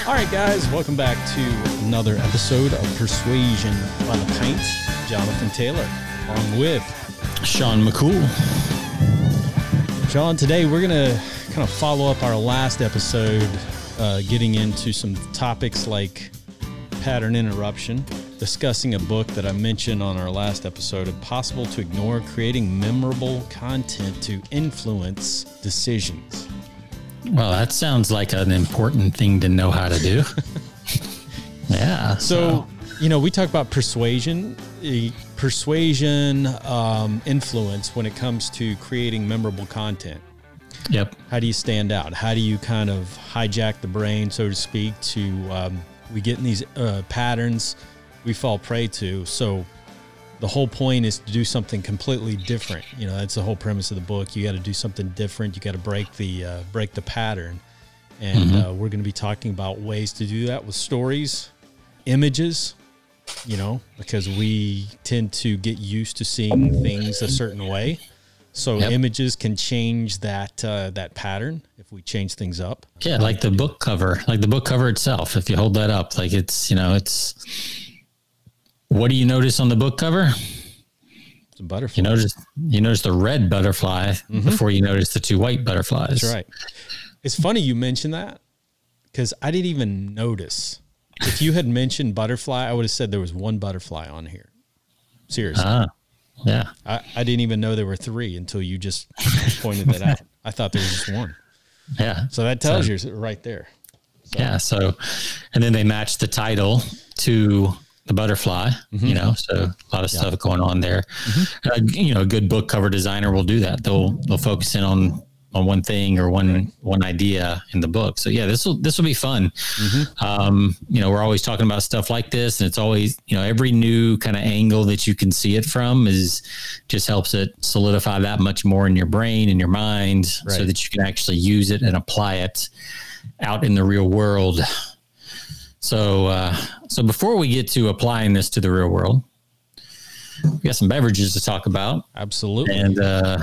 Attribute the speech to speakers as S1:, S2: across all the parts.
S1: All right, guys, welcome back to another episode of Persuasion by the Pint. Jonathan Taylor, along with
S2: Sean McCool.
S1: Sean, today we're going to kind of follow up our last episode, getting into some topics like pattern interruption, discussing a book that I mentioned on our last episode, Impossible to Ignore, Creating Memorable Content to Influence Decisions.
S2: Well, that sounds like an important thing to know how to do. Yeah.
S1: So, you know, we talk about persuasion, influence when it comes to creating memorable content.
S2: Yep.
S1: How do you stand out? How do you kind of hijack the brain, so to speak, to we get in these patterns we fall prey to. So the whole point is to do something completely different. You know, that's the whole premise of the book. You got to do something different. You got to break the pattern. And we're going to be talking about ways to do that with stories, images, you know, because we tend to get used to seeing things a certain way. So images can change that pattern if we change things up.
S2: Yeah, like the book cover itself. If you hold that up, like it's, you know, it's. What do you notice on the book cover?
S1: It's a butterfly.
S2: You notice the red butterfly before you notice the two white butterflies.
S1: That's right. It's funny you mentioned that because I didn't even notice. If you had mentioned butterfly, I would have said there was one butterfly on here. Seriously.
S2: Yeah.
S1: I didn't even know there were three until you just pointed that out. I thought there was just one.
S2: Yeah.
S1: So that tells you right there. So.
S2: Yeah. So, and then they match the title to the butterfly, you know, so a lot of stuff going on there. You know, a good book cover designer will do that. They'll focus in on one thing or one idea in the book. So yeah, this will be fun. You know, we're always talking about stuff like this, and it's always, you know, every new kind of angle that you can see it from just helps it solidify that much more in your brain and your mind, so that you can actually use it and apply it out in the real world. So before we get to applying this to the real world, we got some beverages to talk about.
S1: Absolutely.
S2: And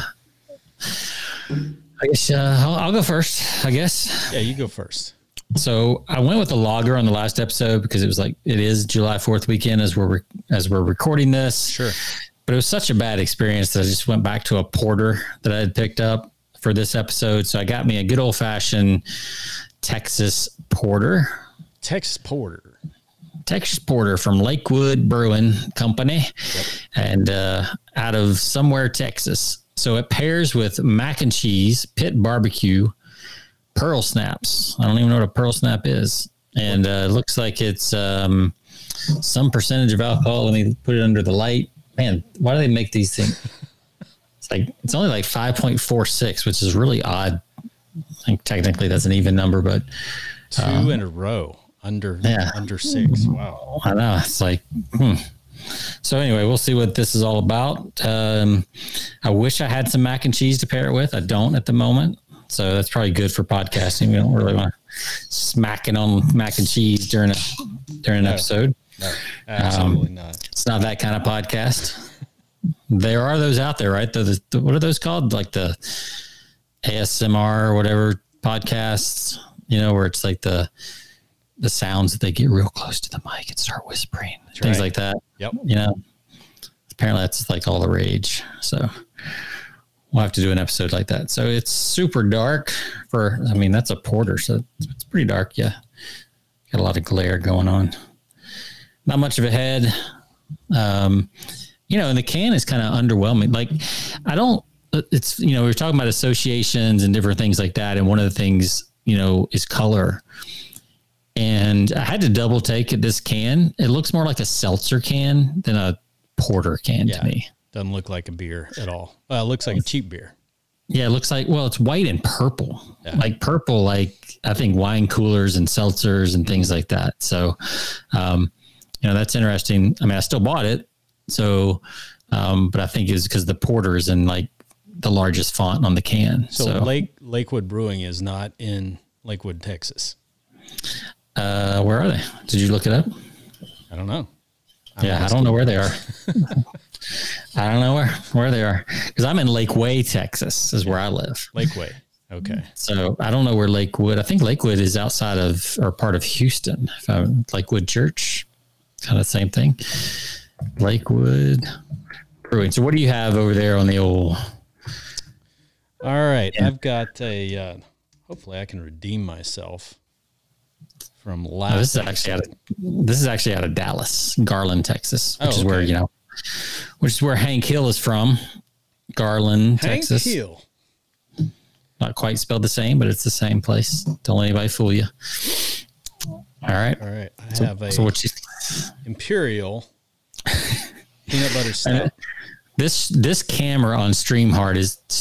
S2: I guess I'll go first, I guess.
S1: Yeah, you go first.
S2: So I went with a lager on the last episode because it is July 4th weekend as we're recording this.
S1: Sure.
S2: But it was such a bad experience that I just went back to a porter that I had picked up for this episode. So I got me a good old fashioned Texas porter. Texas Porter from Lakewood Brewing Company, and out of somewhere, Texas. So it pairs with mac and cheese, pit barbecue, Pearl Snaps. I don't even know what a Pearl Snap is. And it looks like it's some percentage of alcohol. Let me put it under the light. Man, why do they make these things? It's only like 5.46, which is really odd. I think technically that's an even number, but
S1: two in a row. Under 6. Wow.
S2: I know. It's like, So anyway, we'll see what this is all about. I wish I had some mac and cheese to pair it with. I don't at the moment. So that's probably good for podcasting. We don't really want to smacking on mac and cheese during an episode.
S1: No, absolutely not.
S2: It's not that kind of podcast. There are those out there, right? What are those called? Like the ASMR or whatever podcasts, you know, where it's like the sounds that they get real close to the mic and start whispering, things like that.
S1: Yep.
S2: You know, apparently that's like all the rage. So we'll have to do an episode like that. So it's super dark that's a porter. So it's pretty dark. Yeah. Got a lot of glare going on. Not much of a head. You know, and the can is kind of underwhelming. Like it's, you know, we were talking about associations and different things like that. And one of the things, you know, is color. And I had to double take at this can. It looks more like a seltzer can than a porter can to me.
S1: Doesn't look like a beer at all. It looks like a cheap beer.
S2: Yeah, it looks like, it's white and purple. Yeah. Like purple, like I think wine coolers and seltzers and things like that. So, you know, that's interesting. I mean, I still bought it. So, but I think it's because the porter is in like the largest font on the can.
S1: So Lakewood Brewing is not in Lakewood, Texas.
S2: Where are they? Did you look it up?
S1: I don't know.
S2: I don't know where they are. I don't know where they are because I'm in Lakeway, Texas is where I live.
S1: Lakeway. Okay.
S2: So I don't know where Lakewood. I think Lakewood is outside of or part of Houston. Lakewood Church, kind of the same thing. Lakewood Brewing. So what do you have over there on the old?
S1: All right, I've got a. Hopefully, I can redeem myself from last.
S2: This is actually out of Dallas, Garland, Texas, which is where Hank Hill is from. Garland, Texas.
S1: Hank Hill.
S2: Not quite spelled the same, but it's the same place. Don't let anybody fool you. All right.
S1: I have a Imperial peanut butter stout.
S2: This camera on StreamYard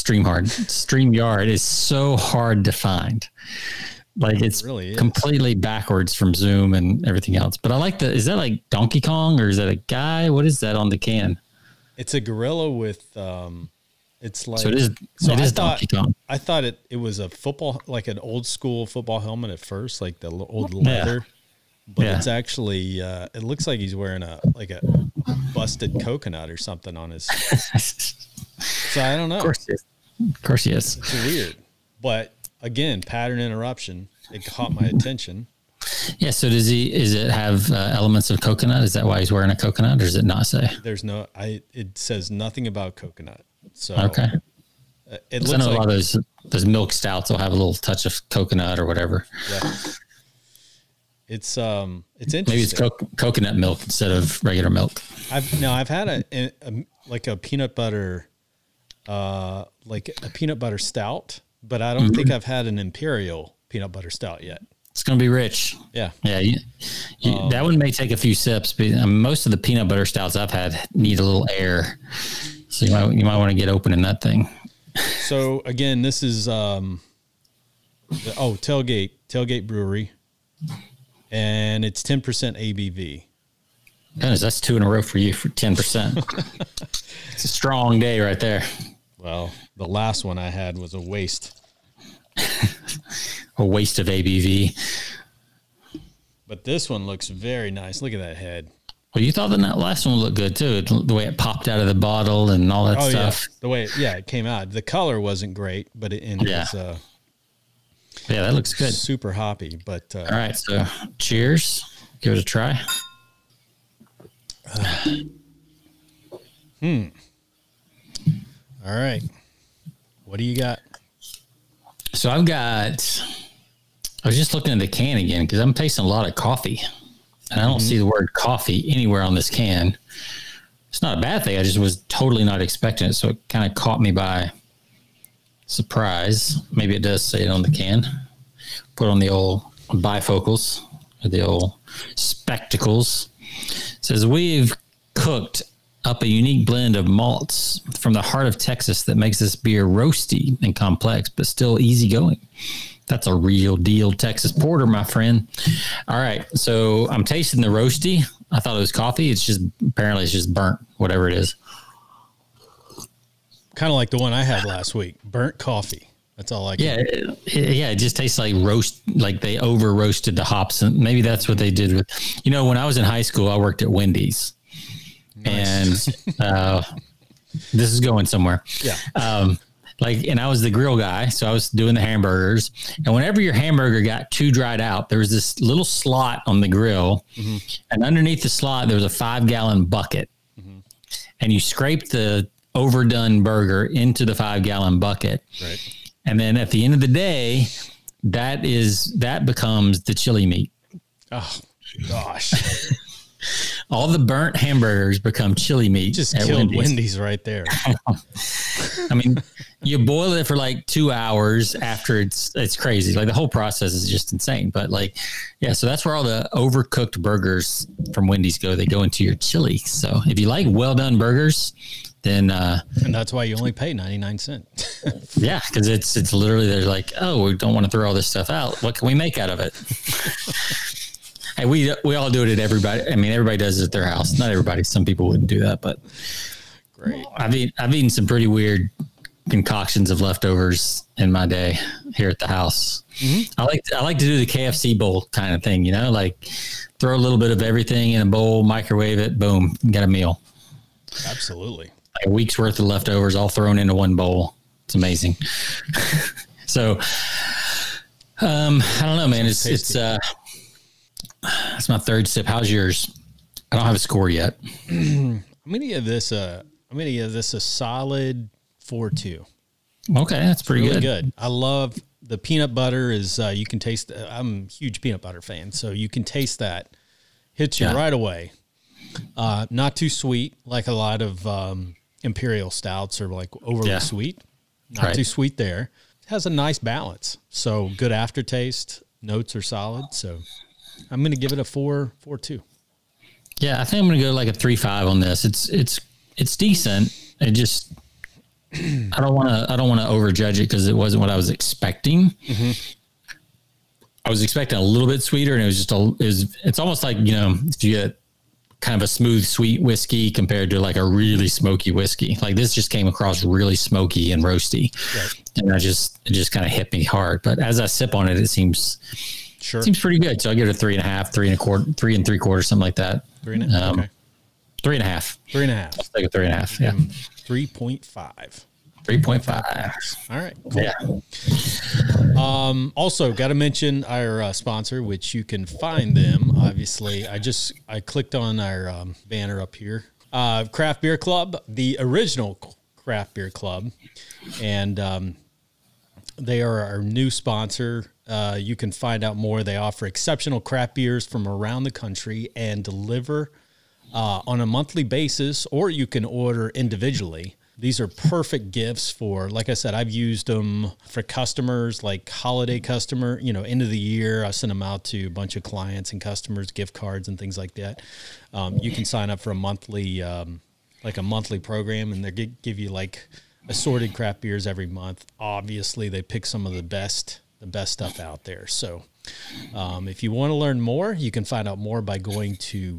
S2: is so hard to find. Like it's really completely backwards from Zoom and everything else. But I like is that like Donkey Kong or is that a guy? What is that on the can?
S1: It's a gorilla with it's like
S2: it is Donkey Kong.
S1: I thought it was a football, like an old school football helmet at first, like the old leather. Yeah. But it's actually it looks like he's wearing a busted coconut or something on his. So I don't know.
S2: Of course he is.
S1: It's weird, but again, pattern interruption. It caught my attention.
S2: Yeah. So does it have elements of coconut? Is that why he's wearing a coconut, or does it not say?
S1: There's no. It says nothing about coconut. So
S2: okay.
S1: It looks like
S2: a lot of those milk stouts will have a little touch of coconut or whatever.
S1: Yeah. It's interesting.
S2: Maybe it's coconut milk instead of regular milk.
S1: I've had a peanut butter, like a peanut butter stout, but I don't think I've had an Imperial peanut butter stout yet.
S2: It's going to be rich.
S1: Yeah.
S2: Yeah. That one may take a few sips, but most of the peanut butter stouts I've had need a little air. So you might want to get open in that thing.
S1: So again, this is, Tailgate Brewery. And it's 10% ABV.
S2: Goodness, that's 2 in a row for you for 10%. It's a strong day right there.
S1: Well, the last one I had was a waste.
S2: A waste of ABV.
S1: But this one looks very nice. Look at that head.
S2: Well, you thought that last one looked good too. The way it popped out of the bottle and all that stuff.
S1: Yeah. The way it came out. The color wasn't great, but it was
S2: yeah, that looks good.
S1: Super hoppy, but
S2: all right. So, cheers. Give it a try.
S1: All right. What do you got?
S2: So I was just looking at the can again because I'm tasting a lot of coffee, and I don't see the word coffee anywhere on this can. It's not a bad thing. I just was totally not expecting it, so it kind of caught me by surprise. Maybe it does say it on the can. Put on the old bifocals or the old spectacles. It says we've cooked up a unique blend of malts from the heart of Texas that makes this beer roasty and complex, but still easygoing. That's a real deal Texas porter, my friend. All right, so I'm tasting the roasty. I thought it was coffee. It's just burnt, whatever it is.
S1: Kind of like the one I had last week, burnt coffee. That's all I get.
S2: It just tastes like roast, like they over roasted the hops. And maybe that's what they did with, when I was in high school, I worked at Wendy's. Nice. And this is going somewhere.
S1: Yeah.
S2: And I was the grill guy. So I was doing the hamburgers. And whenever your hamburger got too dried out, there was this little slot on the grill. Mm-hmm. And underneath the slot, there was a 5-gallon bucket. Mm-hmm. And you scraped the overdone burger into the 5-gallon bucket.
S1: Right.
S2: And then at the end of the day, that becomes the chili meat.
S1: Oh gosh.
S2: All the burnt hamburgers become chili meat.
S1: You just killed Wendy's right there.
S2: I mean, you boil it for like 2 hours after it's crazy. Like the whole process is just insane. But so that's where all the overcooked burgers from Wendy's go. They go into your chili. So if you like well done burgers, then
S1: and that's why you only pay 99 cents.
S2: Yeah, because it's literally they're like, oh, we don't want to throw all this stuff out. What can we make out of it? Hey, we all do it at everybody. I mean, everybody does it at their house. Not everybody. Some people wouldn't do that, but
S1: great.
S2: I've eaten some pretty weird concoctions of leftovers in my day here at the house. Mm-hmm. I like to do the KFC bowl kind of thing, like throw a little bit of everything in a bowl, microwave it, boom, got a meal.
S1: Absolutely.
S2: Like a week's worth of leftovers all thrown into one bowl. It's amazing. So, I don't know, man. It's my third sip. How's yours? I don't have a score yet.
S1: I'm gonna give this a solid 4.2.
S2: Okay, that's pretty
S1: really
S2: good.
S1: I love the peanut butter. Is you can taste. I'm a huge peanut butter fan, so you can taste that. Hits you right away. Not too sweet like a lot of imperial stouts are like overly sweet. Not too sweet there. It has a nice balance. So good aftertaste. Notes are solid. So I'm going to give it a 4.2.
S2: Yeah, I think I'm going to go like a 3.5 on this. It's decent. It just I don't want to overjudge it because it wasn't what I was expecting. Mm-hmm. I was expecting a little bit sweeter, and it was just it's almost like, you know, if you get kind of a smooth, sweet whiskey compared to like a really smoky whiskey. Like this just came across really smoky and roasty. Right. And it just kind of hit me hard. But as I sip on it, it seems pretty good. So I'll give it a 3.5, 3 3/4, something like that.
S1: 3.5. Okay.
S2: 3.5.
S1: 3.5.
S2: Let's take a 3.5. Yeah.
S1: 3.5.
S2: 3.5.
S1: All right. Cool. Yeah. Also, got to mention our sponsor, which you can find them. Obviously, I clicked on our banner up here. Craft Beer Club, the original Craft Beer Club, and they are our new sponsor. You can find out more. They offer exceptional craft beers from around the country and deliver on a monthly basis, or you can order individually. These are perfect gifts for, like I said, I've used them for customers, like holiday customer, you know, end of the year. I send them out to a bunch of clients and customers, gift cards and things like that. You can sign up for a monthly, program, and they give you like assorted craft beers every month. Obviously, they pick some of the best stuff out there. So if you want to learn more, you can find out more by going to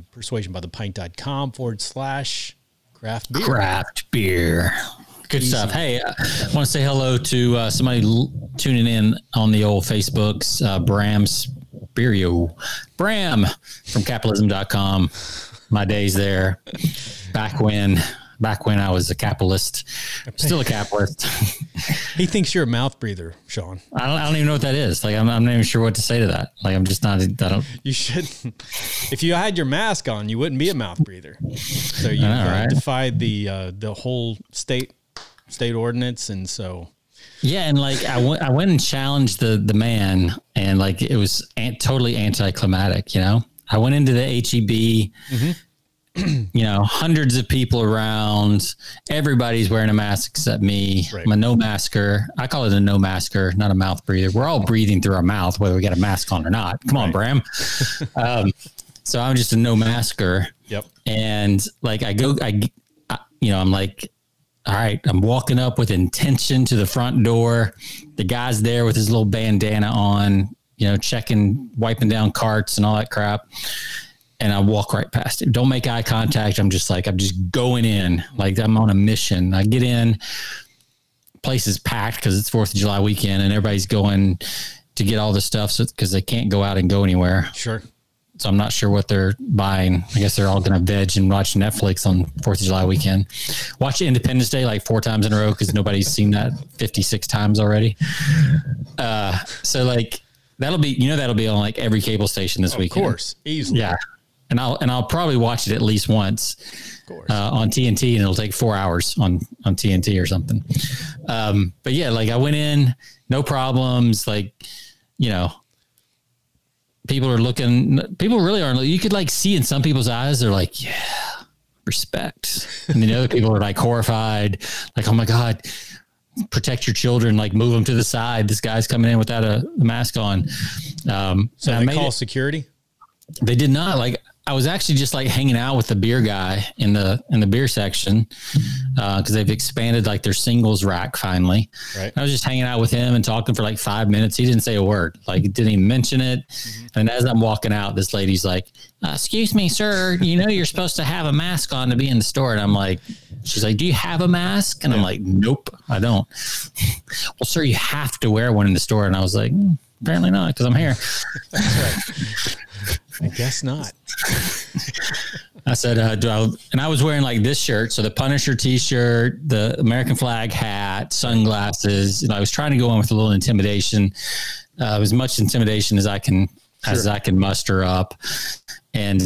S1: persuasionbythepint.com/craft beer.
S2: Good stuff. Hey, I want to say hello to somebody tuning in on the old Facebooks, Bram Spirio. Bram from capitalism.com. My days there back when I was a capitalist, still a capitalist.
S1: He thinks you're a mouth breather, Sean.
S2: I don't even know what that is. Like, I'm not even sure what to say to that. Like, I'm just not,
S1: You should, if you had your mask on, you wouldn't be a mouth breather. So you defied the whole state ordinance. And so.
S2: Yeah. And like, I went and challenged the man, and like, it was totally anticlimactic, you know? I went into the HEB, you know, hundreds of people around, everybody's wearing a mask except me. Right. I'm a no masker. I call it a no masker, not a mouth breather. We're all breathing through our mouth, whether we got a mask on or not. Come on, Bram. So I'm just a no masker.
S1: Yep.
S2: And like, I'm like, all right, I'm walking up with intention to the front door. The guy's there with his little bandana on, you know, wiping down carts and all that crap. And I walk right past him. Don't make eye contact. I'm just going in. Like, I'm on a mission. I get in. Place is packed because it's 4th of July weekend, and everybody's going to get all the stuff because they can't go out and go anywhere.
S1: Sure.
S2: So I'm not sure what they're buying. I guess they're all going to veg and watch Netflix on 4th of July weekend. Watch Independence Day like 4 times in a row because nobody's seen that 56 times already. So like that'll be on like every cable station this weekend.
S1: Of course, easily.
S2: Yeah. And I'll probably watch it at least once on TNT, and it'll take 4 hours on TNT or something. But yeah, like I went in, no problems. Like, you know, people really are. You could like see in some people's eyes, they're like, yeah, respect. And the other people are like horrified, like, oh my God, protect your children, like move them to the side. This guy's coming in without a mask on.
S1: So they call security?
S2: They did not. Like, I was actually just like hanging out with the beer guy in the beer section because they've expanded like their singles rack finally.
S1: Right.
S2: I was just hanging out with him and talking for like 5 minutes. He didn't say a word. Like, didn't even mention it. Mm-hmm. And as I'm walking out, this lady's like, "Excuse me, sir. You know you're supposed to have a mask on to be in the store." And I'm like, she's like, "Do you have a mask?" And I'm like, "Nope, I don't." "Well, sir, you have to wear one in the store." And I was like, apparently not, because I'm here.
S1: That's right. I guess not.
S2: I said, and I was wearing like this shirt. So the Punisher t-shirt, the American flag hat, sunglasses, and I was trying to go on with a little intimidation, as much intimidation as I can, as I can muster up. And,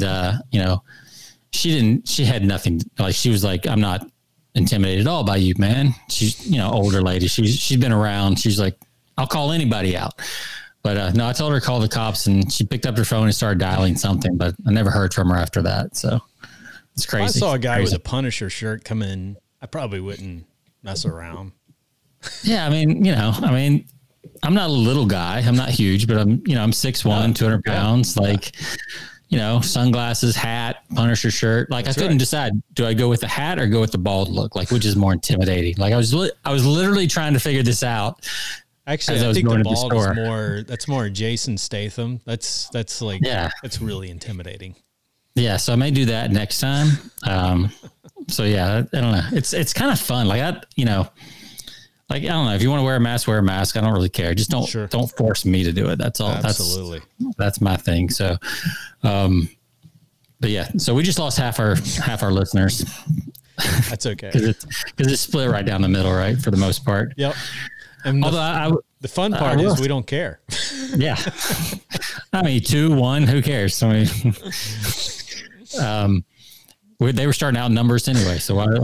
S2: she had nothing, like, she was like, I'm not intimidated at all by you, man. She's, older lady. She's been around. She's like, I'll call anybody out. But no, I told her to call the cops, and she picked up her phone and started dialing something, but I never heard from her after that. So it's crazy.
S1: If I saw a guy with a Punisher shirt come in, I probably wouldn't mess around.
S2: Yeah. I mean, I'm not a little guy. I'm not huge, but I'm 6'1", 200 pounds. Like, sunglasses, hat, Punisher shirt. Like, that's I couldn't decide, do I go with the hat or go with the bald look? Like, which is more intimidating? Like, I was literally trying to figure this out.
S1: Actually, I think the bald is more, that's more Jason Statham. That's like, that's really intimidating.
S2: Yeah. So I may do that next time. So yeah, I don't know. It's kind of fun. Like, I don't know, if you want to wear a mask, wear a mask. I don't really care. Just don't force me to do it. That's all.
S1: Absolutely.
S2: That's my thing. So, but yeah, so we just lost half our listeners.
S1: That's okay.
S2: Because it's split right down the middle, right? For the most part.
S1: Yep. And the fun part is we don't care.
S2: Yeah. I mean, 2, 1, who cares? I mean, they were starting out numbers anyway.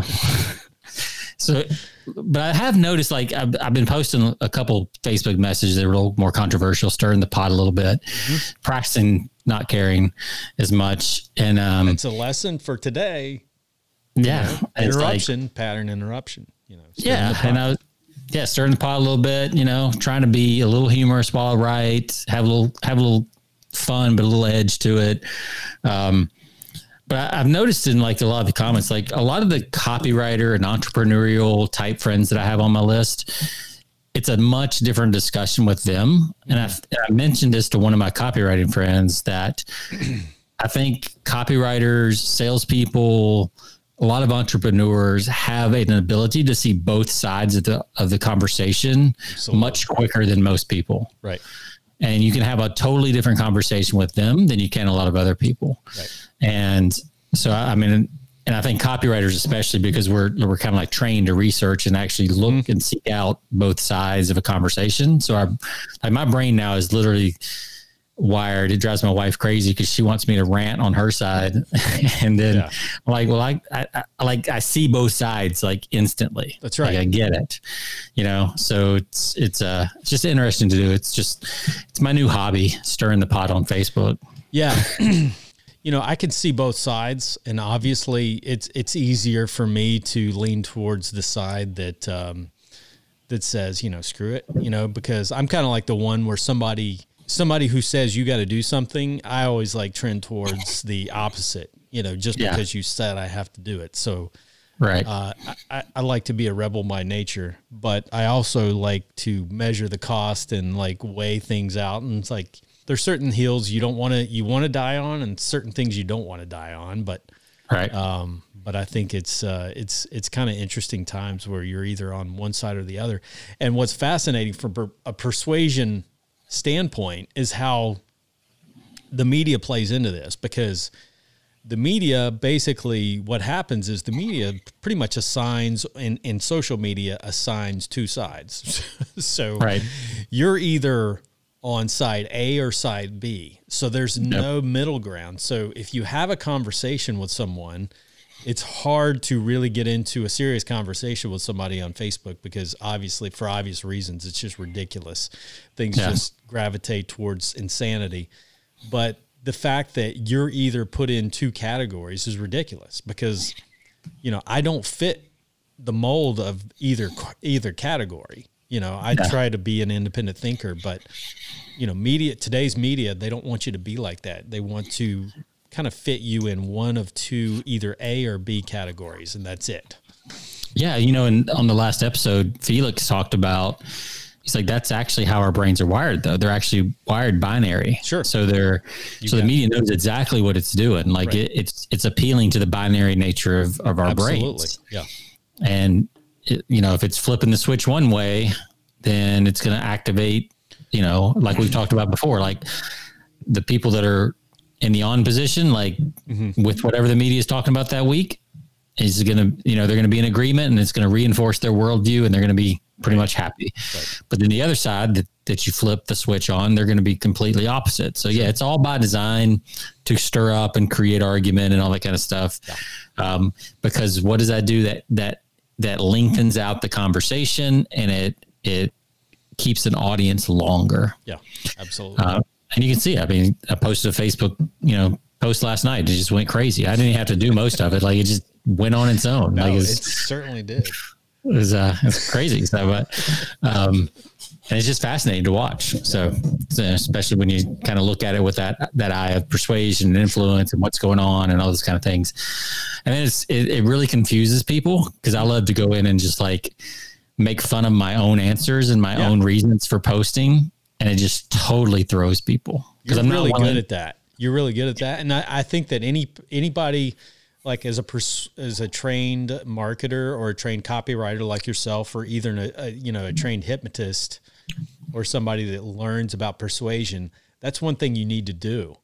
S2: But I have noticed, like, I've been posting a couple Facebook messages that are a little more controversial, stirring the pot a little bit, practicing not caring as much. And
S1: it's a lesson for today.
S2: Yeah.
S1: Interruption, pattern interruption,
S2: Yeah. And I was, stirring the pot a little bit, trying to be a little humorous while I write, have a little fun, but a little edge to it. But I've noticed in like a lot of the comments, like a lot of the copywriter and entrepreneurial type friends that I have on my list, it's a much different discussion with them. And I mentioned this to one of my copywriting friends that I think copywriters, salespeople, a lot of entrepreneurs have an ability to see both sides of the conversation much quicker than most people.
S1: Right.
S2: And you can have a totally different conversation with them than you can a lot of other people. Right. And so, I mean, and I think copywriters, especially because we're kind of like trained to research and actually look and seek out both sides of a conversation. So my brain now is literally wired. It drives my wife crazy because she wants me to rant on her side. And then I'm like, well, I see both sides like instantly.
S1: That's right.
S2: Like, I get it, so it's just interesting to do. It's my new hobby, stirring the pot on Facebook.
S1: Yeah. I can see both sides, and obviously it's easier for me to lean towards the side that says, screw it, because I'm kind of like the one where somebody who says you got to do something, I always like trend towards the opposite, because you said I have to do it. So,
S2: right.
S1: I like to be a rebel by nature, but I also like to measure the cost and like weigh things out. And it's like, there's certain hills you want to die on, and certain things you don't want to die on. But,
S2: right.
S1: But I think it's kind of interesting times where you're either on one side or the other. And what's fascinating from a persuasion standpoint is how the media plays into this, because the media, basically what happens is the media pretty much assigns, in social media, assigns two sides. So
S2: right.
S1: You're either on side A or side B. So there's no middle ground. So if you have a conversation with someone, it's hard to really get into a serious conversation with somebody on Facebook, because obviously, for obvious reasons, it's just ridiculous. Things just gravitate towards insanity. But the fact that you're either put in two categories is ridiculous, because, I don't fit the mold of either category. I try to be an independent thinker, but, today's media, they don't want you to be like that. They want to kind of fit you in one of two, either A or B categories, and that's it.
S2: Yeah. And on the last episode, Felix talked about, he's like, that's actually how our brains are wired, though. They're actually wired binary.
S1: Sure.
S2: So the media knows exactly what it's doing. Like right. it's appealing to the binary nature of our brains.
S1: Yeah.
S2: And if it's flipping the switch one way, then it's going to activate, like we've talked about before, like the people that are in the on position, like with whatever the media is talking about that week, is going to, they're going to be in agreement, and it's going to reinforce their worldview, and they're going to be pretty much happy. Right. But then the other side that you flip the switch on, they're going to be completely opposite. So yeah, it's all by design to stir up and create argument and all that kind of stuff. Yeah. Because what does that do? That lengthens out the conversation, and it keeps an audience longer.
S1: Yeah, absolutely.
S2: And you can see, I mean, I posted a Facebook, post last night. It just went crazy. I didn't even have to do most of it. Like, it just went on its own.
S1: No,
S2: like
S1: it certainly did.
S2: It's crazy. So, and it's just fascinating to watch. So especially when you kind of look at it with that eye of persuasion and influence and what's going on and all those kind of things. And then it really confuses people, because I love to go in and just like make fun of my own answers and my own reasons for posting. And it just totally throws people.
S1: Because I'm really good at that. You're really good at that. And I think that anybody, like as a trained marketer or a trained copywriter like yourself, or either a trained hypnotist or somebody that learns about persuasion, that's one thing you need to do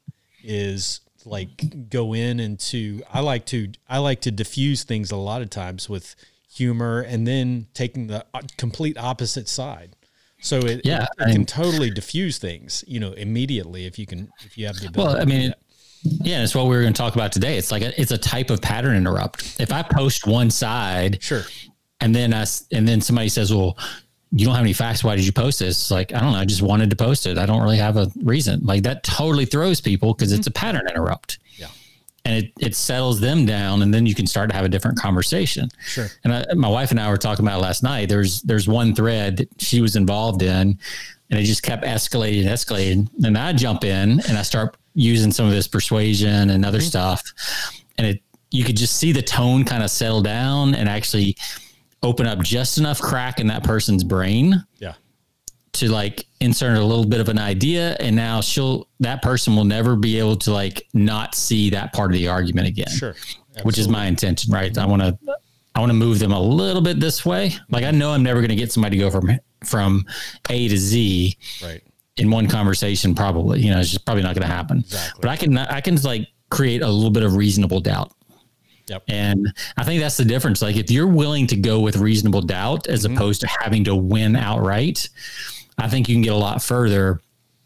S1: is like go in into, I like to diffuse things a lot of times with humor, and then taking the complete opposite side. So it can totally diffuse things, immediately if you have the ability.
S2: Well, I mean, yeah, it's what we were going to talk about today. It's like it's a type of pattern interrupt. If I post one side,
S1: sure,
S2: and then somebody says, "Well, you don't have any facts. Why did you post this?" It's like, I don't know. I just wanted to post it. I don't really have a reason. Like, that totally throws people, because it's a pattern interrupt.
S1: Yeah,
S2: and it settles them down, and then you can start to have a different conversation.
S1: Sure.
S2: And my wife and I were talking about it last night. There's one thread that she was involved in, and it just kept escalating. And I jump in and I start using some of this persuasion and other stuff. And you could just see the tone kind of settle down and actually open up just enough crack in that person's brain.
S1: Yeah.
S2: To like insert a little bit of an idea. And now that person will never be able to like not see that part of the argument again.
S1: Sure. Absolutely.
S2: Which is my intention, right? I want to move them a little bit this way. Like, I know I'm never going to get somebody to go from A to Z,
S1: right,
S2: in one conversation. Probably, it's just probably not going to happen.
S1: Exactly.
S2: But I can like create a little bit of reasonable doubt.
S1: Yep.
S2: And I think that's the difference. Like, if you're willing to go with reasonable doubt as opposed to having to win outright, I think you can get a lot further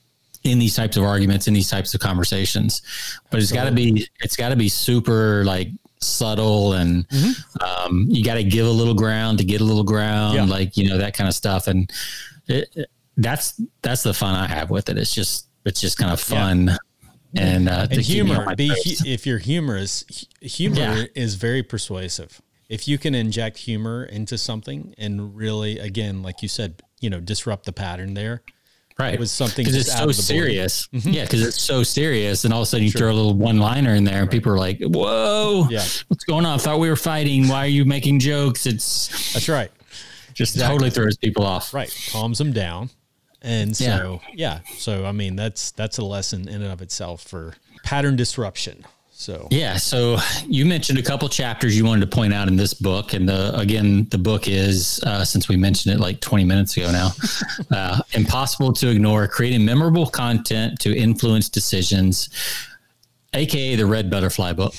S2: in these types of arguments, in these types of conversations. But Absolutely. it's got to be super like subtle, and you got to give a little ground to get a little ground, like, that kind of stuff. And that's the fun I have with it. It's just kind of fun. Yeah. And
S1: humor, if you're humorous, humor is very persuasive. If you can inject humor into something and really, again, like you said, disrupt the pattern there.
S2: Right.
S1: It was something
S2: because it's so serious. Yeah. Because it's so serious. And all of a sudden you throw a little one-liner in there, and people are like, "Whoa, what's going on? I thought we were fighting. Why are you making jokes?"
S1: That's right.
S2: Just totally throws people off.
S1: Right. Calms them down. And so, so, I mean, that's a lesson in and of itself for pattern disruption. So,
S2: so you mentioned a couple chapters you wanted to point out in this book. And the book is, since we mentioned it like 20 minutes ago now, Impossible to Ignore: Creating Memorable Content to Influence Decisions, AKA the Red Butterfly book.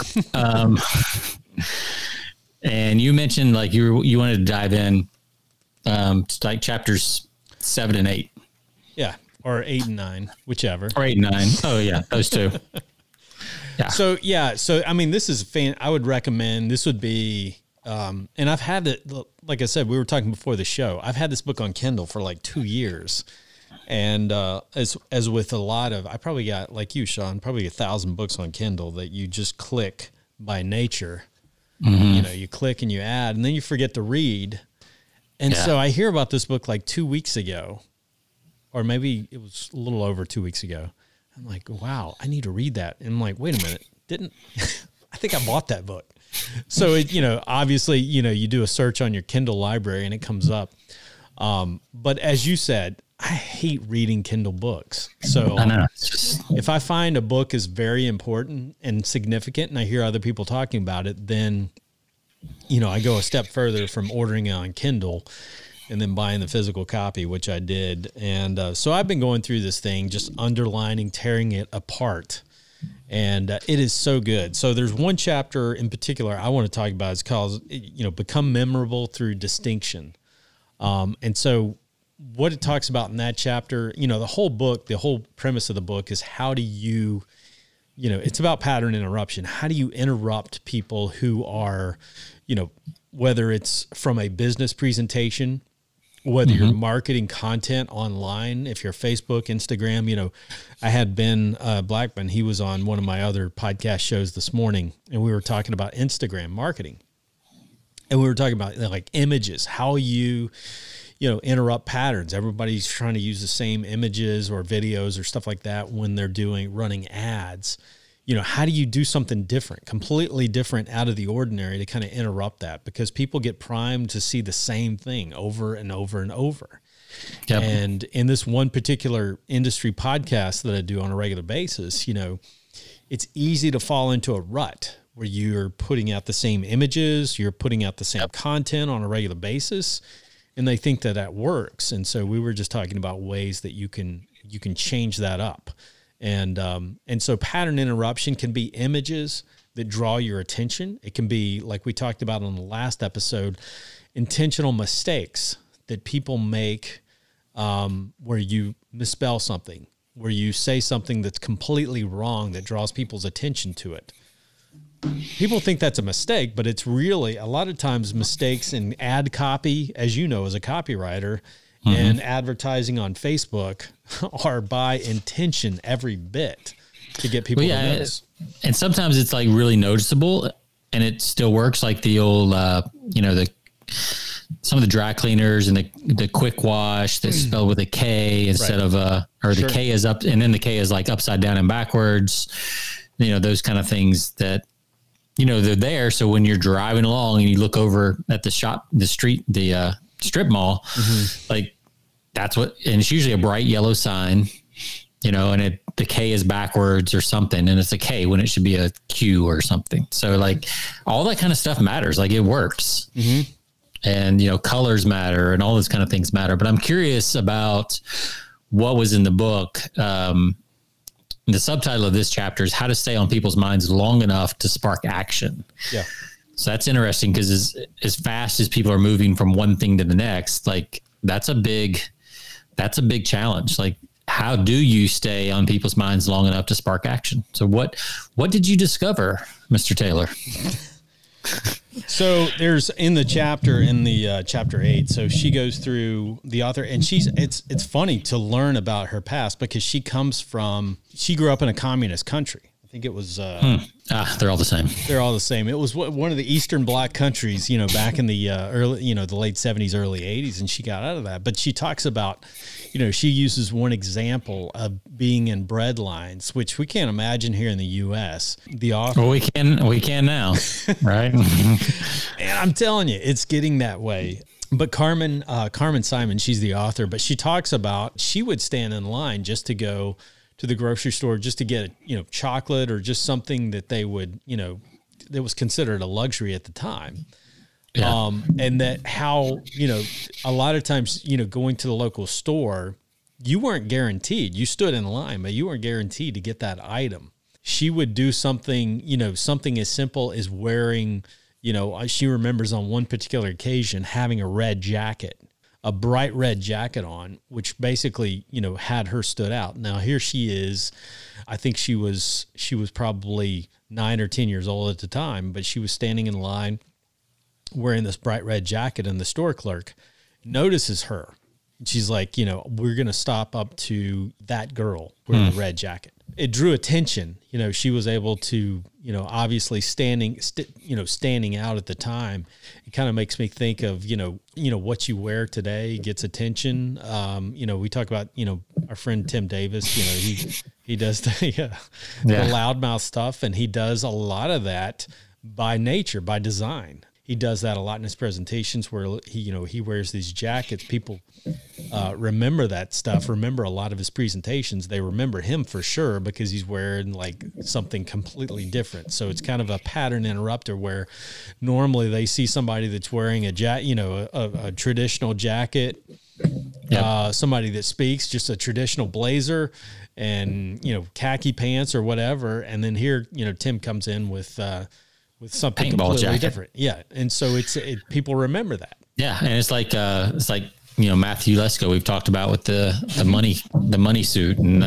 S2: And you mentioned like you wanted to dive in, to like chapters 7 and 8.
S1: Yeah. Or 8 and 9, whichever.
S2: Or 8 and 9. Oh yeah. Those two.
S1: Yeah. So, I mean, this is I would recommend, this would be, and I've had it, like I said, we were talking before the show, I've had this book on Kindle for like 2 years. And, as with a lot of, I probably got, like you, Sean, probably 1,000 books on Kindle that you just click by nature. You click and you add, and then you forget to read. And so I hear about this book like 2 weeks ago, or maybe it was a little over 2 weeks ago. I'm like, wow, I need to read that. And I'm like, wait a minute, I think I bought that book. So obviously, you do a search on your Kindle library and it comes up. But as you said, I hate reading Kindle books. So
S2: I know.
S1: If I find a book is very important and significant and I hear other people talking about it, then, I go a step further from ordering it on Kindle and then buying the physical copy, which I did. And so I've been going through this thing, just underlining, tearing it apart. And it is so good. So there's one chapter in particular I want to talk about. It's called, Become Memorable Through Distinction. And so what it talks about in that chapter, the whole book, the whole premise of the book is how do you, it's about pattern interruption. How do you interrupt people who are, whether it's from a business presentation, whether you're marketing content online, if you're Facebook, Instagram, I had Ben Blackman, he was on one of my other podcast shows this morning, and we were talking about Instagram marketing. And we were talking about like images, how you interrupt patterns. Everybody's trying to use the same images or videos or stuff like that when they're running ads. How do you do something different, completely different out of the ordinary to kind of interrupt that? Because people get primed to see the same thing over and over and over. Yep. And in this one particular industry podcast that I do on a regular basis, it's easy to fall into a rut where you're putting out the same images, you're putting out the same content on a regular basis, and they think that works. And so we were just talking about ways that you can change that up. And so pattern interruption can be images that draw your attention. It can be, like we talked about on the last episode, intentional mistakes that people make, where you misspell something, where you say something that's completely wrong that draws people's attention to it. People think that's a mistake, but it's really a lot of times mistakes in ad copy, as you know, as a copywriter, and advertising on Facebook are by intention every bit to get people to notice.
S2: And sometimes it's like really noticeable and it still works, like the old, some of the dry cleaners and the quick wash that's spelled with a K instead of the K is up, and then the K is like upside down and backwards, those kind of things that, they're there. So when you're driving along and you look over at the strip mall, like that's what, and it's usually a bright yellow sign, and the K is backwards or something, and it's a K when it should be a Q or something. So like all that kind of stuff matters. Like it works. And, colors matter and all those kind of things matter. But I'm curious about what was in the book. The subtitle of this chapter is How to Stay on People's Minds Long Enough to Spark Action. Yeah. So that's interesting because as fast as people are moving from one thing to the next, like that's a big challenge. Like, how do you stay on people's minds long enough to spark action? So what did you discover, Mr. Taylor?
S1: So there's in the chapter 8. So she goes through the author, and it's funny to learn about her past because she grew up in a communist country. I think it was,
S2: they're all the same.
S1: They're all the same. It was one of the Eastern Bloc countries, back in the the late 70s, early 80s, and she got out of that. But she talks about, she uses one example of being in bread lines, which we can't imagine here in the U.S. The author,
S2: well, we can now, right?
S1: And I'm telling you, it's getting that way. But Carmen Simon, she's the author, but she talks about she would stand in line just to go to the grocery store just to get chocolate or just something that they would, that was considered a luxury at the time. Yeah. And that how, a lot of times, going to the local store, you weren't guaranteed. You stood in line, but you weren't guaranteed to get that item. She would do something, something as simple as wearing, she remembers on one particular occasion having a red jacket. A bright red jacket on, which basically, had her stood out. Now here she is. I think she was probably 9 or 10 years old at the time, but she was standing in line wearing this bright red jacket, and the store clerk notices her. She's like, we're going to stop up to that girl wearing the red jacket. It drew attention. She was able to, obviously standing out at the time. It kind of makes me think of, what you wear today gets attention. We talk about, our friend Tim Davis, he does the loudmouth stuff, and he does a lot of that by nature, by design. He does that a lot in his presentations where he wears these jackets. People remember that stuff, remember a lot of his presentations. They remember him for sure because he's wearing like something completely different. So it's kind of a pattern interrupter where normally they see somebody that's wearing a traditional jacket, somebody that speaks just a traditional blazer and, khaki pants or whatever. And then here, Tim comes in with something
S2: Paintball
S1: completely
S2: jacket.
S1: different. Yeah. And so people remember that.
S2: Yeah. And it's like Matthew Lesko we've talked about with the money suit, and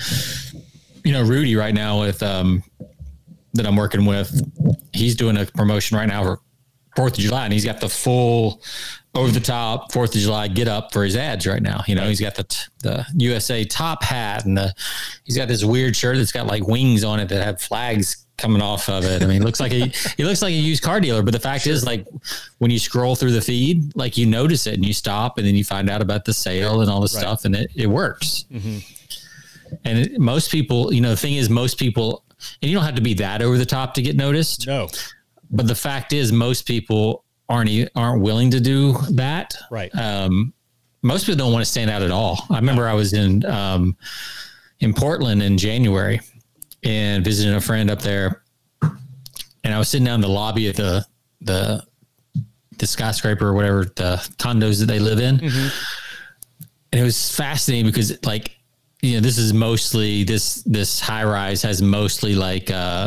S2: Rudy right now with that I'm working with, he's doing a promotion right now for 4th of July, and he's got the full over the top 4th of July get up for his ads right now. He's got the USA top hat, and he's got this weird shirt that's got like wings on it that have flags coming off of it. I mean, he looks like a used car dealer, but the fact is, like, when you scroll through the feed, like, you notice it and you stop, and then you find out about the sale and all this stuff, and it works. Mm-hmm. And most people, the thing is, most people, and you don't have to be that over the top to get noticed.
S1: No.
S2: But the fact is, most people aren't willing to do that.
S1: Right.
S2: Most people don't want to stand out at all. I remember I was in Portland in January and visiting a friend up there, and I was sitting down in the lobby of the skyscraper or whatever, the condos that they live in. Mm-hmm. And it was fascinating because, like, this is mostly this high rise has mostly like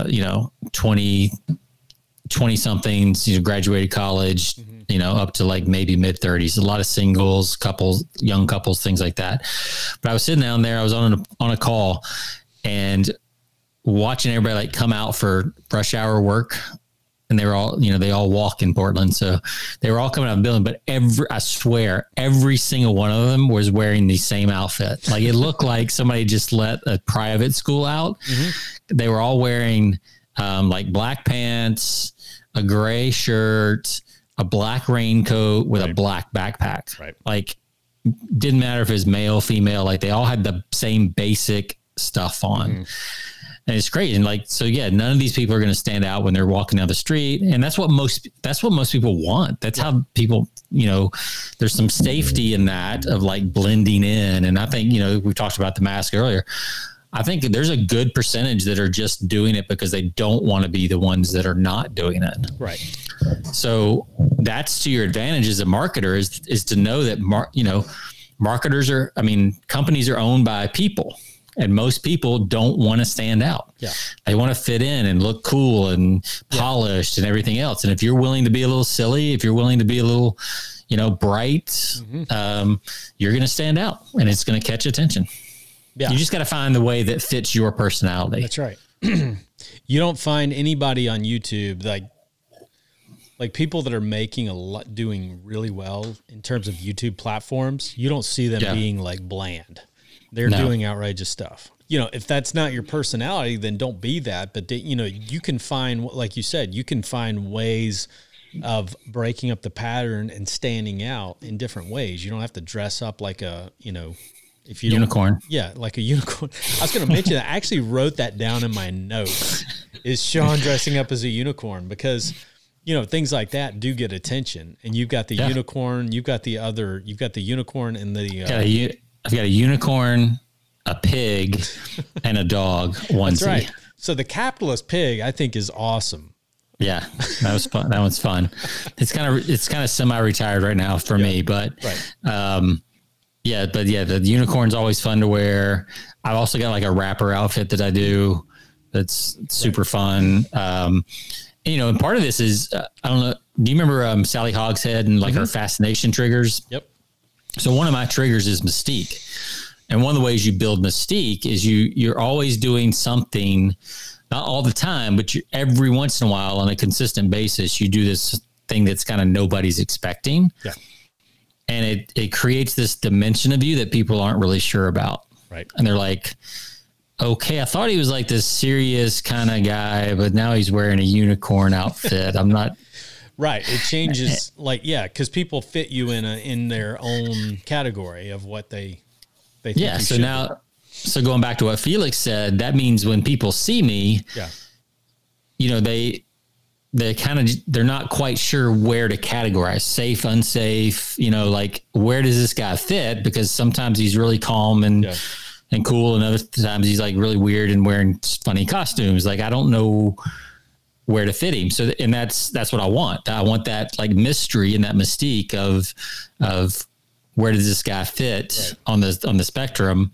S2: 20 somethings, graduated college, mm-hmm. Up to like maybe mid 30s, a lot of singles, couples, young couples, things like that. But I was sitting down there, I was on a call and watching everybody like come out for rush hour work. And they were all, they all walk in Portland. So they were all coming out of the building, but I swear every single one of them was wearing the same outfit. Like, it looked like somebody just let a private school out. Mm-hmm. They were all wearing like black pants, a gray shirt, a black raincoat with a black backpack.
S1: Right.
S2: Like, didn't matter if it was male, female, like they all had the same basic stuff on. Mm. And it's great. And like, so yeah, none of these people are going to stand out when they're walking down the street. And that's what most people want. That's how people, there's some safety in that of like blending in. And I think, we talked about the mask earlier. I think there's a good percentage that are just doing it because they don't want to be the ones that are not doing it.
S1: Right.
S2: So that's to your advantage as a marketer is to know that, companies are owned by people. And most people don't want to stand out. Yeah. They want to fit in and look cool and polished and everything else. And if you're willing to be a little silly, if you're willing to be a little, bright, mm-hmm. You're going to stand out and it's going to catch attention. Yeah. You just got to find the way that fits your personality.
S1: That's right. You don't find anybody on YouTube like people that are making doing really well in terms of YouTube platforms. You don't see them being like bland. They're doing outrageous stuff. If that's not your personality, then don't be that. But, you can find, like you said, you can find ways of breaking up the pattern and standing out in different ways. You don't have to dress up like a, if you
S2: unicorn.
S1: Yeah, like a unicorn. I was going to mention that. I actually wrote that down in my notes. Is Sean dressing up as a unicorn? Because, things like that do get attention. And you've got the unicorn. You've got the unicorn and the.
S2: I've got a unicorn, a pig, and a dog onesie.
S1: That's right. So the capitalist pig, I think, is awesome.
S2: Yeah, that was fun. That one's fun. It's kind of semi-retired right now for me, but the unicorn's always fun to wear. I've also got like a rapper outfit that I do that's super fun. And part of this is I don't know. Do you remember Sally Hogshead and like her fascination triggers?
S1: Yep.
S2: So one of my triggers is mystique. And one of the ways you build mystique is you're always doing something, not all the time, but every once in a while on a consistent basis, you do this thing that's kind of nobody's expecting.
S1: Yeah.
S2: And it creates this dimension of you that people aren't really sure about.
S1: Right.
S2: And they're like, okay, I thought he was like this serious kind of guy, but now he's wearing a unicorn outfit. I'm not...
S1: Right. It changes because people fit you in their own category of what they think.
S2: Yeah. So going back to what Felix said, that means when people see me, they're not quite sure where to categorize safe, unsafe, like where does this guy fit? Because sometimes he's really calm and cool. And other times he's like really weird and wearing funny costumes. Like, I don't know where to fit him. So, and that's what I want. I want that like mystery and that mystique of where does this guy fit on the spectrum?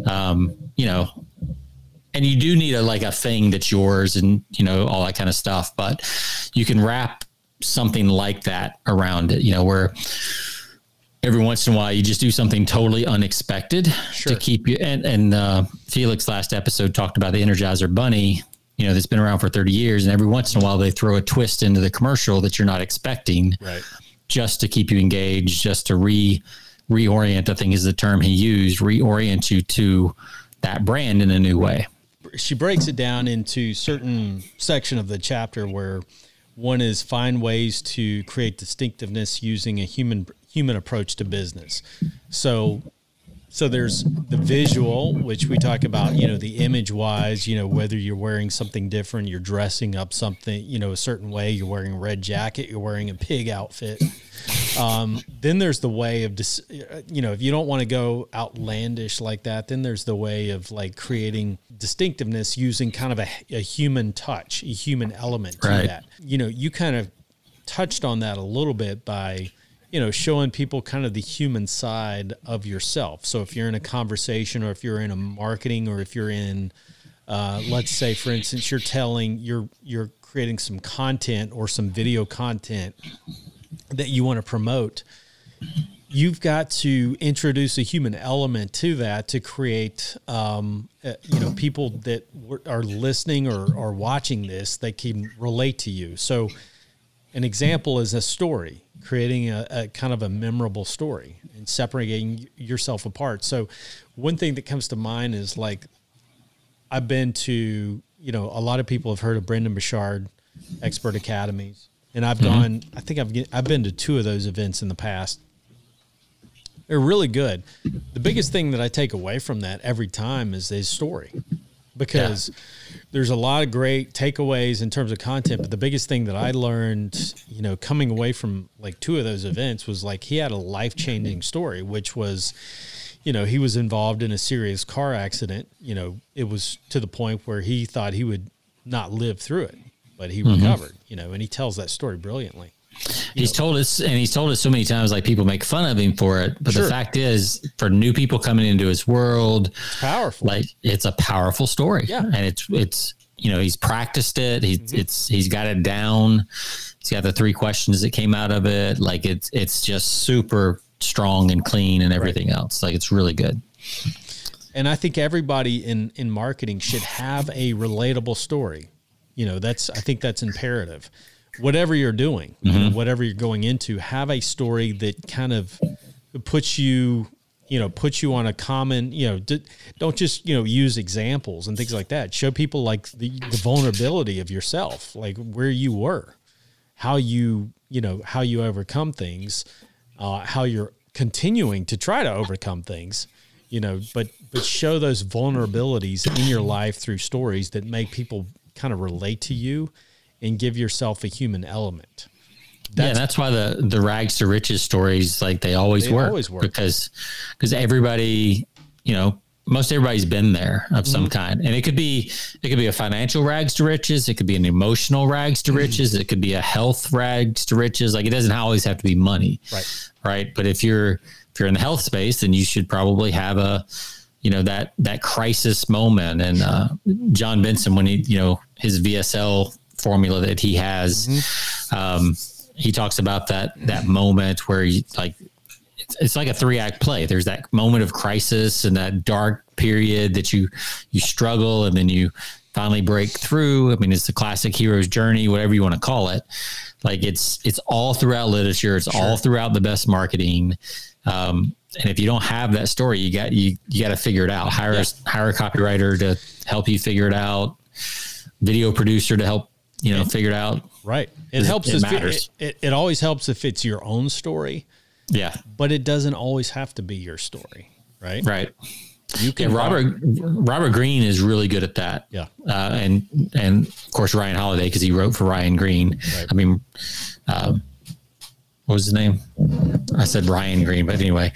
S2: You know, and you do need a thing that's yours and, you know, all that kind of stuff, but you can wrap something like that around it, you know, where every once in a while you just do something totally unexpected to keep you. And Felix last episode talked about the Energizer Bunny, you know, that's been around for 30 years. And every once in a while they throw a twist into the commercial that you're not expecting, just to keep you engaged, just to reorient, I think is the term he used, reorient you to that brand in a new way.
S1: She breaks it down into certain section of the chapter where one is find ways to create distinctiveness using a human approach to business. So there's the visual, which we talk about, you know, the image wise, you know, whether you're wearing something different, you're dressing up something, you know, a certain way, you're wearing a red jacket, you're wearing a pig outfit. Then there's the way of, you know, if you don't want to go outlandish like that, then there's the way of like creating distinctiveness using kind of a human touch, a human element to that. You know, you kind of touched on that a little bit by, you know, showing people kind of the human side of yourself. So if you're in a conversation or if you're in a marketing or if you're in, let's say, for instance, you're creating some content or some video content that you want to promote, you've got to introduce a human element to that to create, you know, people that are listening or watching this, they can relate to you. So an example is a story, creating a kind of a memorable story and separating yourself apart. So one thing that comes to mind is like, I've been to, you know, a lot of people have heard of Brendon Burchard Expert Academies, and I've gone, I think I've been to 2 of those events in the past. They're really good. The biggest thing that I take away from that every time is his story, because there's a lot of great takeaways in terms of content. But the biggest thing that I learned, you know, coming away from like 2 of those events was like, he had a life-changing story, which was, you know, he was involved in a serious car accident. You know, it was to the point where he thought he would not live through it, but he recovered, you know, and he tells that story brilliantly.
S2: He's told us so many times, like people make fun of him for it. But the fact is, for new people coming into his world,
S1: it's powerful.
S2: Like it's a powerful story. Yeah. And it's, you know, he's practiced it. He's got it down. He's got the 3 questions that came out of it. Like it's just super strong and clean and everything else. Like it's really good.
S1: And I think everybody in marketing should have a relatable story. You know, I think that's imperative. Whatever you're doing, you know, whatever you're going into, have a story that kind of puts you on a common, you know, don't just, you know, use examples and things like that. Show people like the vulnerability of yourself, like where you were, how you overcome things, how you're continuing to try to overcome things, you know, but show those vulnerabilities in your life through stories that make people kind of relate to you and give yourself a human element.
S2: That's why the rags to riches stories, like they always work because everybody, you know, most everybody's been there of some kind. And it could be a financial rags to riches. It could be an emotional rags to riches. It could be a health rags to riches. Like it doesn't always have to be money. Right. But if you're in the health space, then you should probably have that crisis moment. And John Benson, when he, you know, his VSL formula that he has, he talks about that moment where you like, it's like a 3-act play. There's that moment of crisis and that dark period that you struggle and then you finally break through. I mean, it's the classic hero's journey, whatever you want to call it. Like it's all throughout literature. It's all throughout the best marketing. And if you don't have that story, you got to figure it out. Hire a copywriter to help you figure it out. Video producer to help, you know, figure it out.
S1: Right. It helps. It always helps if it's your own story.
S2: Yeah.
S1: But it doesn't always have to be your story. Right.
S2: Right. You can. Robert Greene is really good at that.
S1: Yeah.
S2: And of course Ryan Holiday, because he wrote for Ryan Greene. Right. I mean, what was his name? I said Ryan Greene, but anyway,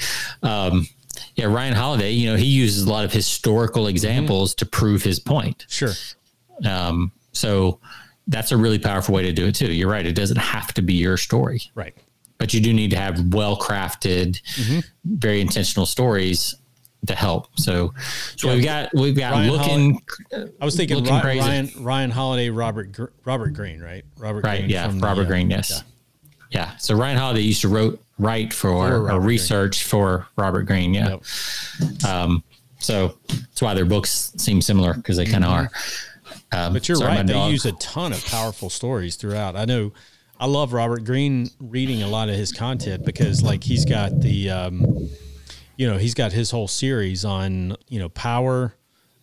S2: Ryan Holiday. You know, he uses a lot of historical examples to prove his point.
S1: Sure.
S2: So that's a really powerful way to do it too. You're right. It doesn't have to be your story.
S1: Right.
S2: but you do need to have well-crafted, very intentional stories to help. So we've got
S1: Ryan I was thinking
S2: crazy.
S1: Ryan Holiday, Robert Greene, right? Robert
S2: Greene.
S1: Yeah,
S2: Robert Greene. Yes. Yeah. So Ryan Holiday used to write for research for Robert Greene. Yeah.
S1: Yep.
S2: So that's why their books seem similar, because they kind of are.
S1: But you're right. They use a ton of powerful stories throughout. I know I love Robert Greene, reading a lot of his content, because like he's got the, he's got his whole series on, power,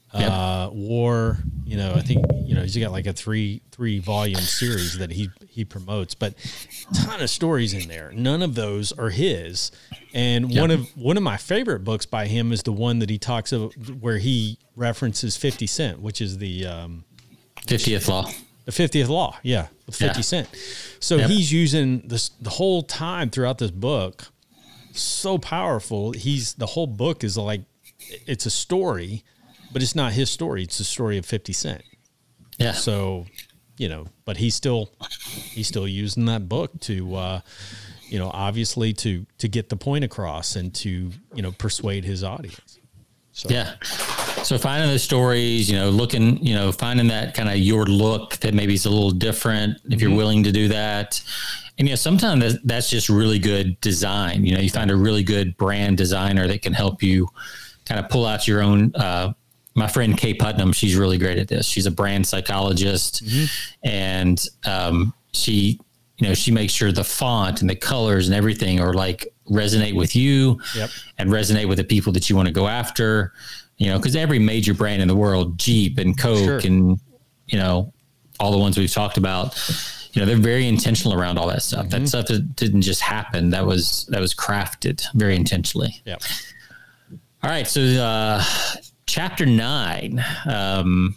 S1: war, I think, he's got like a three volume series that he promotes, but a ton of stories in there. None of those are his. And one of my favorite books by him is the one that he talks about where he references 50 Cent, which is the
S2: 50th Law.
S1: The 50th Law. Yeah. With 50 Cent. So he's using this the whole time throughout this book. So powerful. The whole book is like, it's a story, but it's not his story. It's the story of 50 Cent.
S2: Yeah.
S1: So, but he's still using that book to, obviously to get the point across and to, persuade his audience. So. Yeah.
S2: So finding those stories, finding that kind of your look that maybe is a little different, if you're willing to do that. And, sometimes that's just really good design. You find a really good brand designer that can help you kind of pull out your own. My friend Kay Putnam, she's really great at this. She's a brand psychologist, and she makes sure the font and the colors and everything are like resonate with you and resonate with the people that you want to go after. Because every major brand in the world, Jeep and Coke and, all the ones we've talked about, they're very intentional around all that stuff. That stuff that didn't just happen. That was crafted very intentionally.
S1: Yeah.
S2: All right. So, chapter 9.
S1: I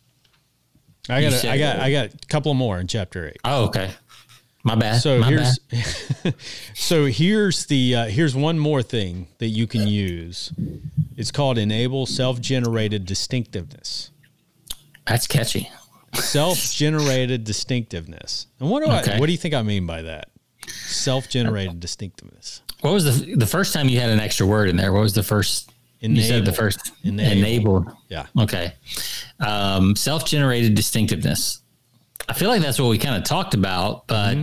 S1: got a couple more in chapter 8.
S2: Oh, okay. My bad.
S1: So here's one more thing that you can use. It's called enable self-generated distinctiveness.
S2: That's catchy.
S1: Self-generated distinctiveness. And what do you think I mean by that? Self-generated distinctiveness.
S2: What was the first time you had an extra word in there? What was the first?
S1: Enable.
S2: You said the first. Enable.
S1: Yeah.
S2: Okay. Self-generated distinctiveness. I feel like that's what we kind of talked about, but,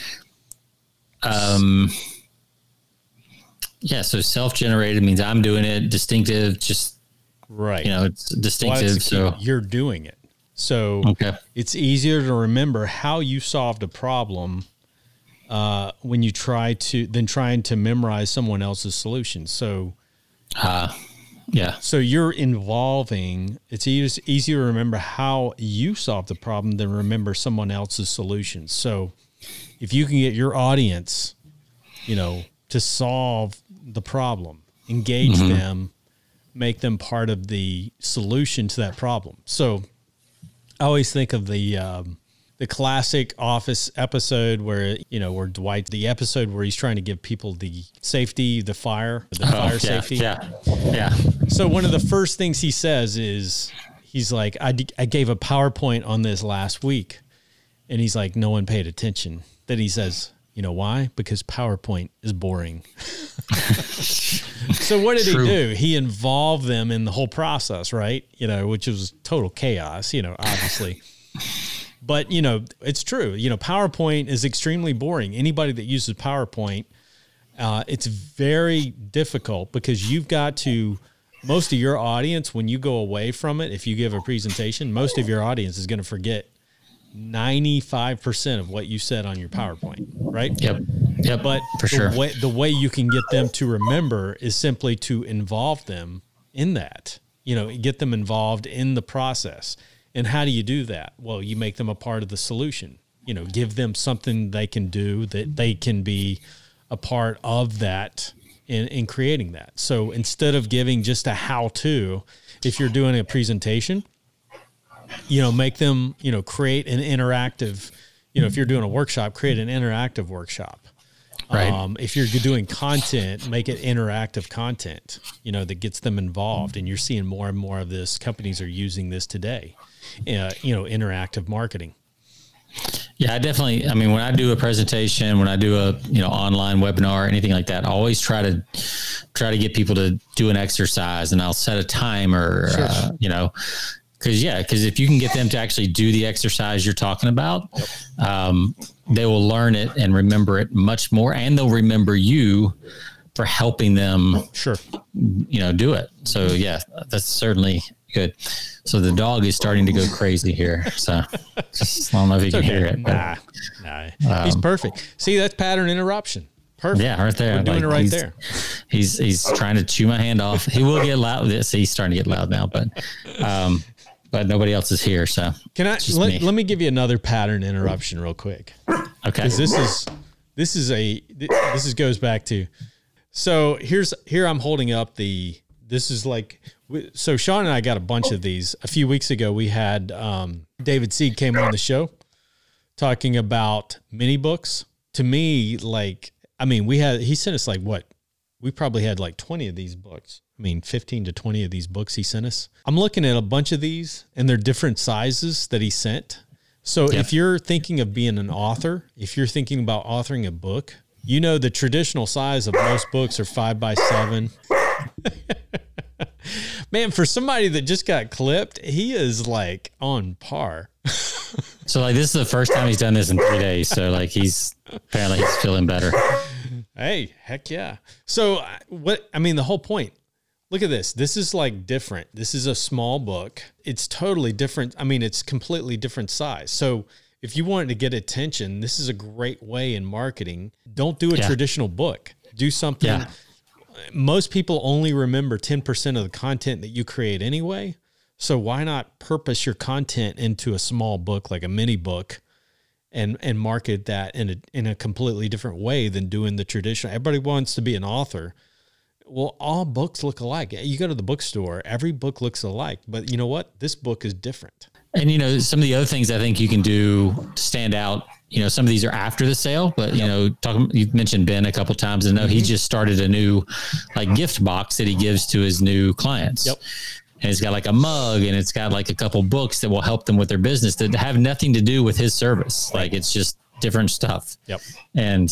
S2: so self-generated means I'm doing it. Distinctive, just,
S1: right.
S2: It's distinctive. So
S1: you're doing it. So it's easier to remember how you solved a problem, when you trying to memorize someone else's solution. So, so you're involving, it's easier to remember how you solved the problem than remember someone else's solution. So if you can get your audience, to solve the problem, engage them, make them part of the solution to that problem. So I always think of the classic Office episode where Dwight, the episode where he's trying to give people the safety, the fire safety.
S2: Yeah.
S1: So one of the first things he says is, he's like, I gave a PowerPoint on this last week. And he's like, no one paid attention. Then he says, you know why? Because PowerPoint is boring. So what did he do? He involved them in the whole process, right? Which was total chaos, obviously. But, it's true. PowerPoint is extremely boring. Anybody that uses PowerPoint, it's very difficult because you've got to, most of your audience, when you go away from it, if you give a presentation, most of your audience is going to forget 95% of what you said on your PowerPoint, right?
S2: Yep.
S1: But
S2: for sure.
S1: The way you can get them to remember is simply to involve them in that, get them involved in the process. And how do you do that? Well, you make them a part of the solution, give them something they can do that they can be a part of that in creating that. So instead of giving just a how-to, if you're doing a presentation, make them, create an interactive, if you're doing a workshop, create an interactive workshop.
S2: Right.
S1: If you're doing content, make it interactive content, that gets them involved. And you're seeing more and more of this. Companies are using this today, interactive marketing.
S2: Yeah, I definitely. I mean, when I do a presentation, when I do a online webinar, anything like that, I always try to get people to do an exercise, and I'll set a timer.
S1: Sure.
S2: Because if you can get them to actually do the exercise you're talking about, they will learn it and remember it much more, and they'll remember you for helping them.
S1: Sure.
S2: Do it. So yeah, that's certainly good. So the dog is starting to go crazy here. So I don't know if you can hear it.
S1: Nah. He's perfect. See, that's pattern interruption. Perfect.
S2: Yeah, right there.
S1: We're doing it right there.
S2: He's trying to chew my hand off. He will get loud. He's starting to get loud now, but nobody else is here. So
S1: can I let me give you another pattern interruption real quick?
S2: Okay.
S1: Because this goes back to. So here I'm holding up so Sean and I got a bunch of these. A few weeks ago, we had David Seed came on the show talking about mini books. To me, he sent us we probably had 20 of these books. 15 to 20 of these books he sent us. I'm looking at a bunch of these, and they're different sizes that he sent. So if you're thinking of being an author, if you're thinking about authoring a book, the traditional size of most books are 5x7. Man, for somebody that just got clipped, he is on par.
S2: So this is the first time he's done this in 3 days. So he's feeling better.
S1: Hey, heck yeah. So the whole point, look at this. This is different. This is a small book. It's totally different. It's completely different size. So if you wanted to get attention, this is a great way in marketing. Don't do a traditional book. Do something. Yeah. Most people only remember 10% of the content that you create anyway. So why not purpose your content into a small book, like a mini book, and market that in a completely different way than doing the traditional. Everybody wants to be an author. Well, all books look alike. You go to the bookstore, every book looks alike. But you know what? This book is different. And,
S2: some of the other things I think you can do to stand out, some of these are after the sale, but, you've mentioned Ben a couple of times, and he just started a new gift box that he gives to his new clients.
S1: Yep.
S2: And it's got a mug, and it's got a couple books that will help them with their business that have nothing to do with his service. It's just different stuff.
S1: Yep.
S2: And,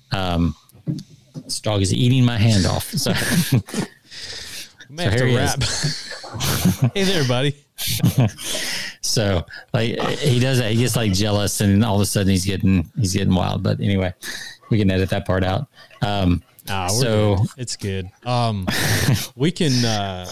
S2: this dog is eating my hand off. So,
S1: Man, so here wrap. Hey there, buddy.
S2: So he does that. He gets jealous, and all of a sudden he's getting wild. But anyway, we can edit that part out.
S1: It's good. We can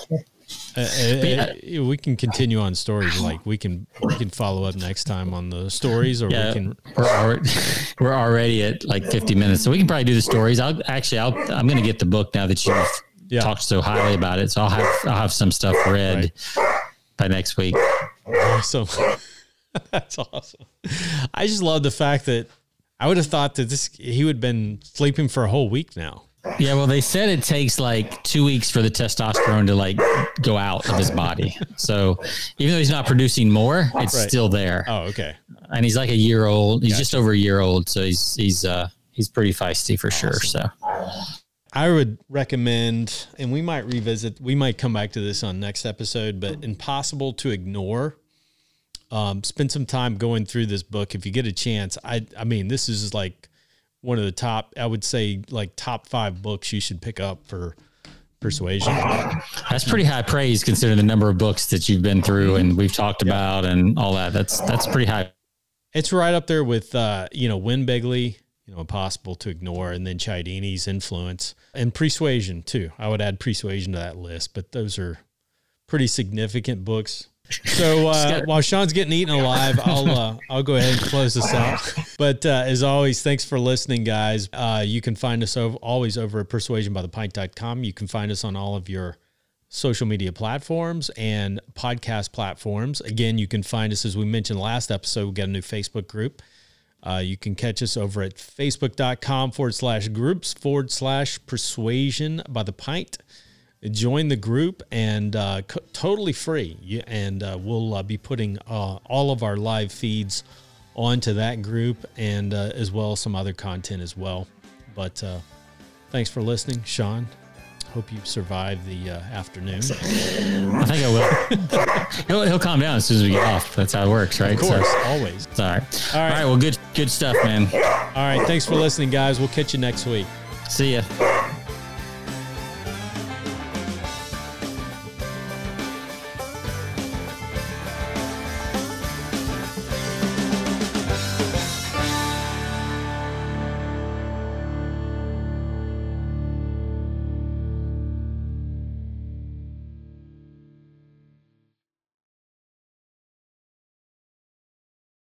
S1: we can continue on stories. We can follow up next time on the stories, or we can.
S2: We're already at 50 minutes, so we can probably do the stories. I'm going to get the book now that you've talked so highly about it. So I'll have some stuff read by next week.
S1: Awesome. That's awesome. I just love the fact that I would have thought that he would have been sleeping for a whole week now.
S2: Yeah, well, they said it takes 2 weeks for the testosterone to go out of his body. So even though he's not producing more, it's still there.
S1: Oh, okay.
S2: And he's a year old. He's just over a year old, so he's pretty feisty for sure. So
S1: I would recommend, and we might come back to this on next episode, but Impossible to Ignore. Spend some time going through this book if you get a chance. This is one of the top, I would say top 5 books you should pick up for persuasion.
S2: That's pretty high praise considering the number of books that you've been through and we've talked about and all that. That's pretty high.
S1: It's right up there with, Win Begley, Impossible to Ignore, and then Cialdini's Influence and Persuasion too. I would add Persuasion to that list, but those are pretty significant books. So while Sean's getting eaten alive, I'll go ahead and close this out. But as always, thanks for listening, guys. You can find us always over at persuasionbythepint.com. You can find us on all of your social media platforms and podcast platforms. Again, you can find us, as we mentioned last episode, we've got a new Facebook group. You can catch us over at facebook.com/groups/persuasion by the pint. Join the group and totally free. And we'll be putting all of our live feeds onto that group and as well as some other content as well. But thanks for listening, Sean. hope you survive the afternoon.
S2: I think I will. He'll calm down as soon as we get off. That's how it works, right?
S1: Of course, always.
S2: All right. All right. Well, good stuff, man.
S1: All right. Thanks for listening, guys. We'll catch you next week.
S2: See ya.